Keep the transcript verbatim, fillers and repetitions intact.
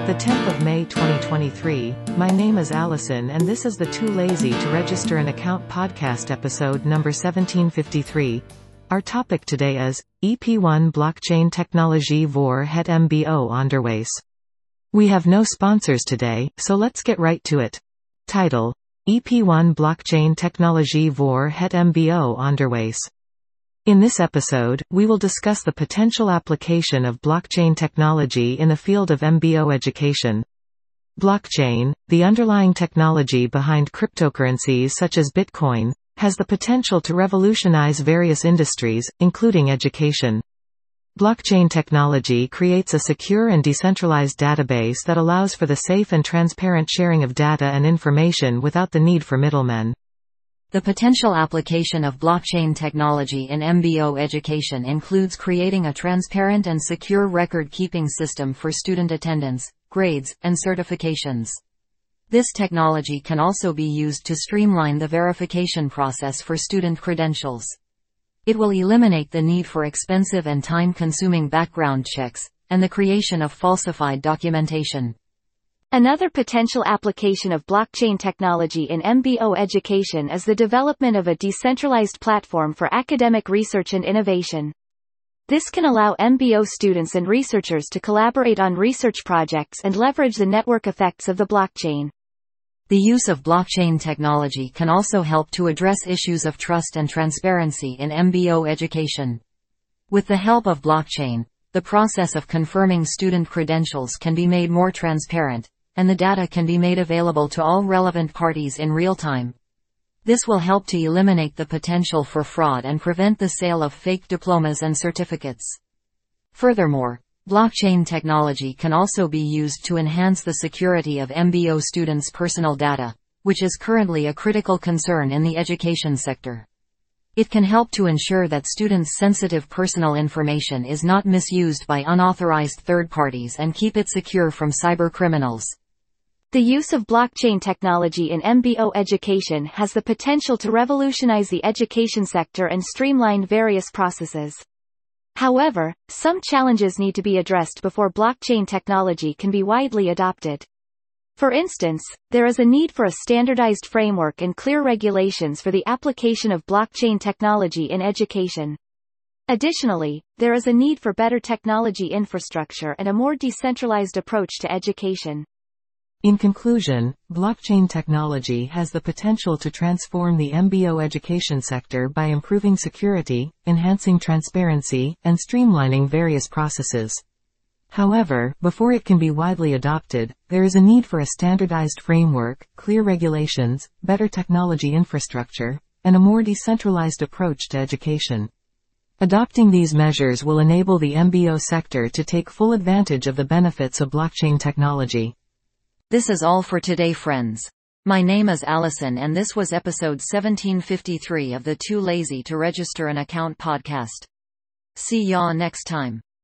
the tenth of May twenty twenty-three. My name is Allison and this is the Too Lazy to Register an Account podcast episode number seventeen fifty-three. Our topic today is, E P one Blockchain Technology voor het M B O onderwijs. We have no sponsors today, so let's get right to it. Title: E P one Blockchain Technology voor het M B O onderwijs. In this episode, we will discuss the potential application of blockchain technology in the field of M B O education. Blockchain, the underlying technology behind cryptocurrencies such as Bitcoin, has the potential to revolutionize various industries, including education. Blockchain technology creates a secure and decentralized database that allows for the safe and transparent sharing of data and information without the need for middlemen. The potential application of blockchain technology in M B O education includes creating a transparent and secure record-keeping system for student attendance, grades, and certifications. This technology can also be used to streamline the verification process for student credentials. It will eliminate the need for expensive and time-consuming background checks, and the creation of falsified documentation. Another potential application of blockchain technology in M B O education is the development of a decentralized platform for academic research and innovation. This can allow M B O students and researchers to collaborate on research projects and leverage the network effects of the blockchain. The use of blockchain technology can also help to address issues of trust and transparency in M B O education. With the help of blockchain, the process of confirming student credentials can be made more transparent, and the data can be made available to all relevant parties in real time. This will help to eliminate the potential for fraud and prevent the sale of fake diplomas and certificates. Furthermore, blockchain technology can also be used to enhance the security of M B O students' personal data, which is currently a critical concern in the education sector. It can help to ensure that students' sensitive personal information is not misused by unauthorized third parties and keep it secure from cybercriminals. The use of blockchain technology in M B O education has the potential to revolutionize the education sector and streamline various processes. However, some challenges need to be addressed before blockchain technology can be widely adopted. For instance, there is a need for a standardized framework and clear regulations for the application of blockchain technology in education. Additionally, there is a need for better technology infrastructure and a more decentralized approach to education. In conclusion, blockchain technology has the potential to transform the M B O education sector by improving security, enhancing transparency, and streamlining various processes. However, before it can be widely adopted, there is a need for a standardized framework, clear regulations, better technology infrastructure, and a more decentralized approach to education. Adopting these measures will enable the M B O sector to take full advantage of the benefits of blockchain technology. This is all for today, friends. My name is Allison and this was episode seventeen fifty-three of the Too Lazy to Register an Account podcast. See y'all next time.